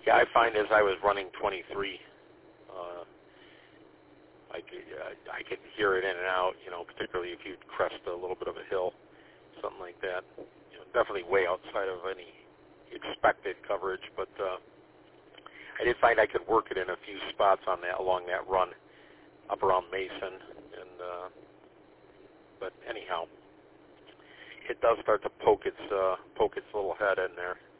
Yeah, I find as I was running 23, I could hear it in and out, particularly if you'd crest a little bit of a hill, something like that. Definitely way outside of any expected coverage, but I did find I could work it in a few spots along that run up around Mason, but anyhow, it does start to poke its little head in there.